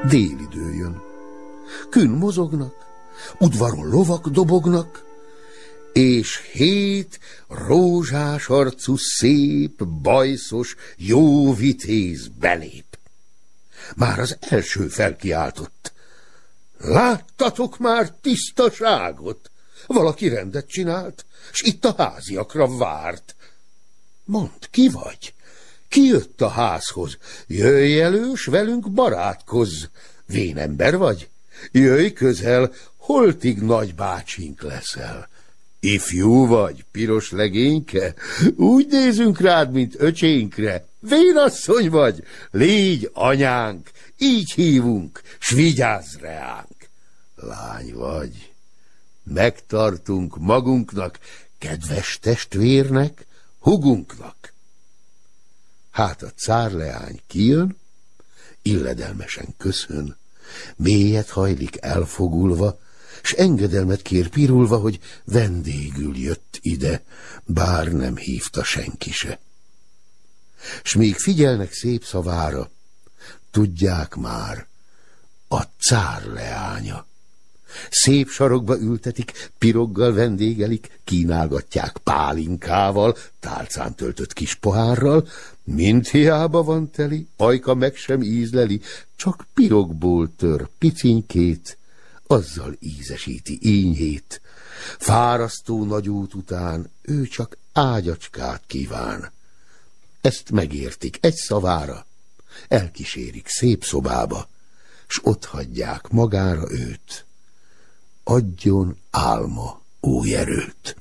Délidő jön. Künn mozognak, udvaron lovak dobognak, és 7 rózsás arcú, szép, bajszos, jó vitéz belép. Már az első felkiáltott: láttatok már tisztaságot? Valaki rendet csinált, s itt a háziakra várt. Mondd, ki vagy? Ki jött a házhoz? Jöjj elő, s velünk barátkozz. Vénember vagy? Jöjj közel, holtig nagybácsink leszel. Ifjú vagy, piros legényke? Úgy nézünk rád, mint öcsénkre. Vénasszony vagy? Légy anyánk, így hívunk, s vigyázz reánk. Lány vagy? Megtartunk magunknak, kedves testvérnek, hugunknak. Hát a cárleány kijön, illedelmesen köszön, mélyet hajlik elfogulva, s engedelmet kér pirulva, hogy vendégül jött ide, bár nem hívta senki se. S még figyelnek szép szavára, tudják már, a cárleánya. Szép sarokba ültetik, piroggal vendégelik, kínálgatják pálinkával, tálcán töltött kis pohárral, mind hiába van teli, ajka meg sem ízleli, csak pirogból tör picinkét, azzal ízesíti ínyét. Fárasztó nagy út után ő csak ágyacskát kíván. Ezt megértik egy szavára, elkísérik szép szobába, s otthagyják magára őt. Adjon álma új erőt.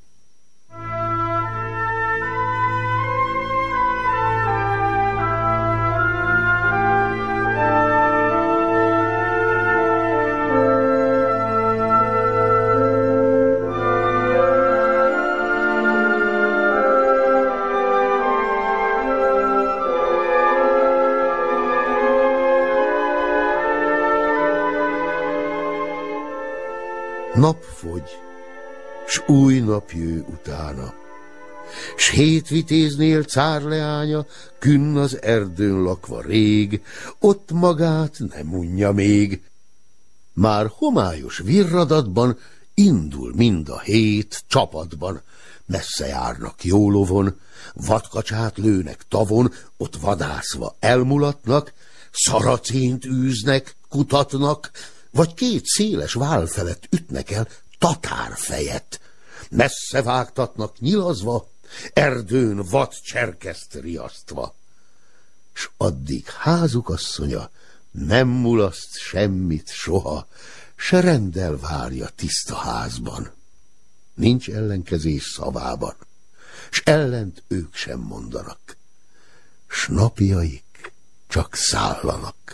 Nap fogy, s új nap jő utána, s 7 vitéznél cárleánya, Künn az erdőn lakva rég, ott magát nem unja még. Már homályos virradatban indul mind a 7 csapatban, messze járnak jó lovon, vadkacsát lőnek tavon, ott vadászva elmulatnak, szaracént űznek, kutatnak, vagy 2 széles vál felett ütnek el tatárfejet. Messze vágtatnak nyilazva, erdőn vad cserkeszt riasztva. S addig házuk asszonya nem mulaszt semmit soha, se rendel várja tiszta házban. Nincs ellenkezés szavában, s ellent ők sem mondanak, s napjaik csak szállanak.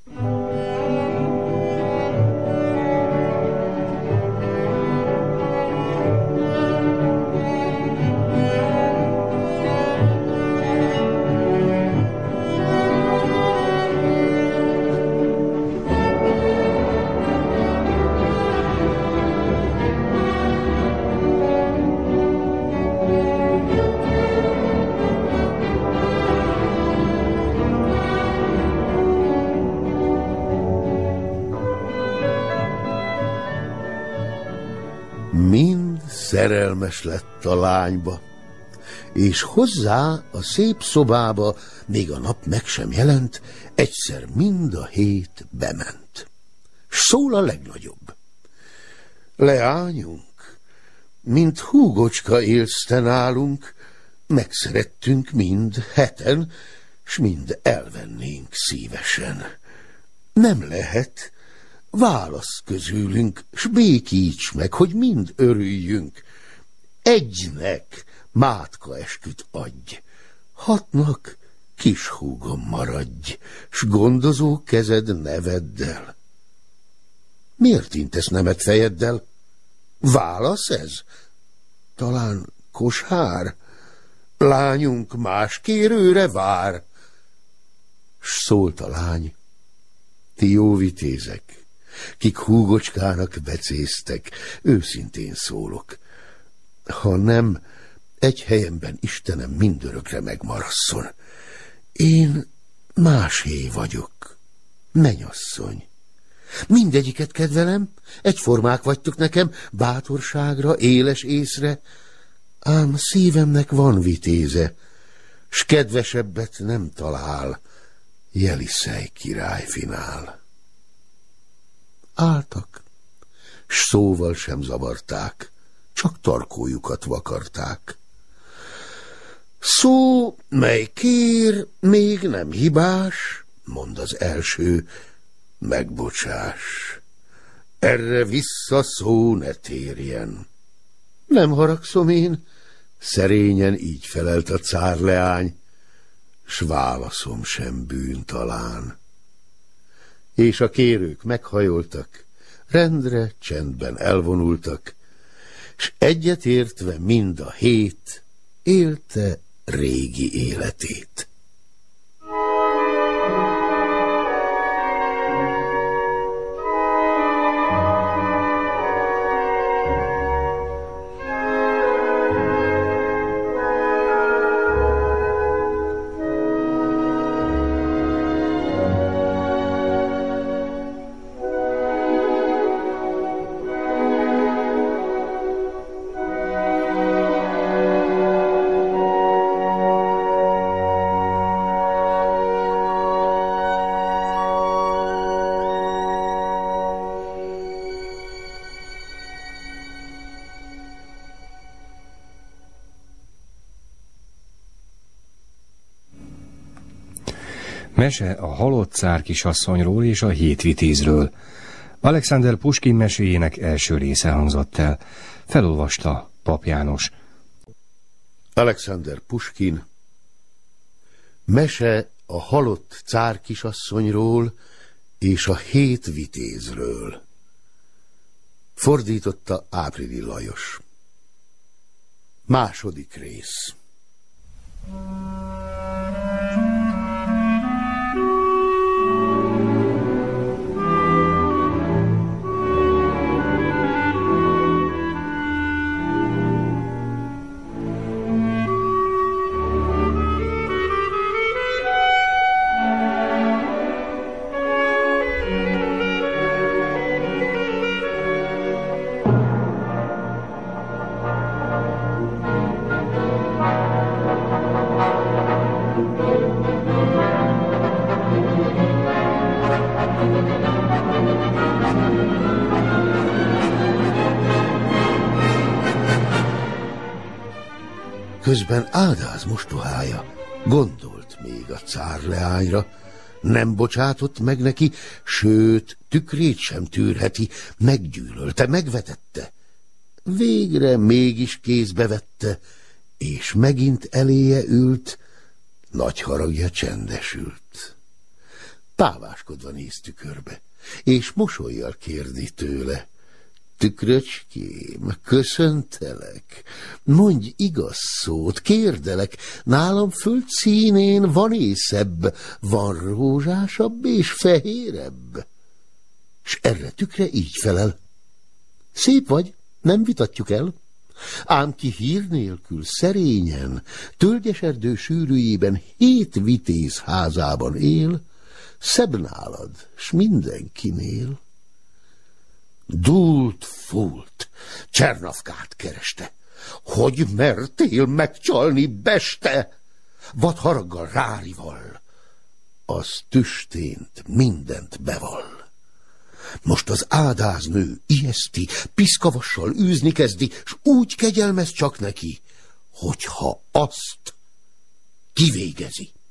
Mind szerelmes lett a lányba, és hozzá a szép szobába, még a nap meg sem jelent, egyszer mind a 7 bement. S szól a legnagyobb: leányunk, mint húgocska élsz te nálunk, megszerettünk mind 7-en, s mind elvennénk szívesen. Nem lehet, válasz közülünk, s békíts meg, hogy mind örüljünk. Egynek mátka esküt adj, 6-nak kis húgom maradj, s gondozó kezed ne vedd el. Miért intesz nemet fejeddel? Válasz ez? Talán kosár? Lányunk más kérőre vár. S szólt a lány: ti jó vitézek, kik húgocskának becéztek, őszintén szólok, ha nem, egy helyemben Istenem mindörökre megmarasszon. Én másé vagyok, mennyasszony, Mindegyiket kedvelem, egyformák vagytok nekem, bátorságra, éles észre, ám szívemnek van vitéze, s kedvesebbet nem talál, Jeliszej király finál. Álltak, s szóval sem zavarták, csak tarkójukat vakarták. Szó, mely kér, még nem hibás, mond az első, megbocsás. Erre vissza szó ne térjen. Nem haragszom én, szerényen így felelt a cárleány, s válaszom sem bűntalán. És a kérők meghajoltak, rendre, csendben elvonultak, s egyetértve mind a 7 élte régi életét. Mese a halott cárkisasszonyról és a 7 vitézről. Alexander Puskin meséjének első része hangzott el. Felolvasta Pap János. Alexander Puskin. Mese a halott cárkisasszonyról és a 7 vitézről. Fordította Áprili Lajos. Második rész. Közben Ádáz mostohája gondolt még a cárleányra, nem bocsátott meg neki, sőt, tükrét sem tűrheti, meggyűlölte, megvetette. Végre mégis kézbe vette, és megint eléje ült, nagy haragja csendesült. Táváskodva néz tükörbe, és mosollyal kérdi tőle: Tükröcském, köszöntelek, mondj igaz szót, kérdelek, nálam föld színén van észebb, van rózsásabb és fehérebb. S erre tükre így felel: szép vagy, nem vitatjuk el, ám ki hír nélkül szerényen, tölgyes erdő sűrűjében 7 vitéz házában él, szebb nálad, s mindenkinél. Dúlt, fúlt, Csernavkát kereste. Hogy mertél megcsalni, beste? Vad haraggal rárival, az tüstént mindent bevall. Most az ádáznő ijeszti, piszkavassal űzni kezdi, s úgy kegyelmez csak neki, hogyha azt kivégezi.